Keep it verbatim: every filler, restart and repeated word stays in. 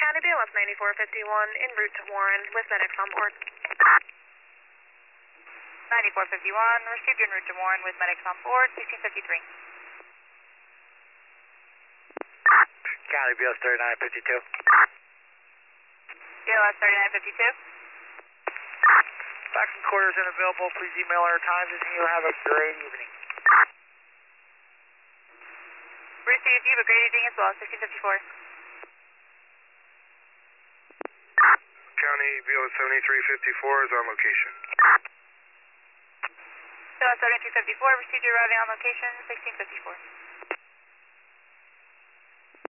County B O S ninety-four fifty-one en route to Warren with medics on board. ninety-four fifty-one, received en route to Warren with medics on board, sixteen fifty-three. County B O S thirty-nine fifty-two. B O S thirty-nine fifty-two. Back in quarters and available, please email our times and you have a great evening. Received, you have a great evening as well, sixteen fifty-four. County B O S seventy-three fifty-four is on location. B O S seventy-three fifty-four, received, you arriving on location, sixteen fifty-four.